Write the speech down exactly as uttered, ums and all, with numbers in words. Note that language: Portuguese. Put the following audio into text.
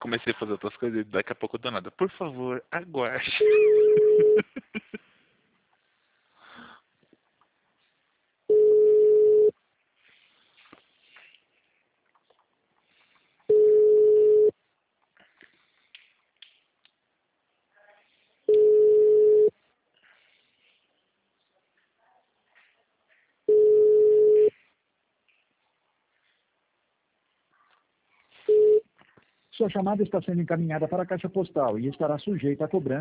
comecei a fazer outras coisas e daqui a pouco do nada. Por favor, aguarde. Sua chamada está sendo encaminhada para a caixa postal e estará sujeita a cobrança.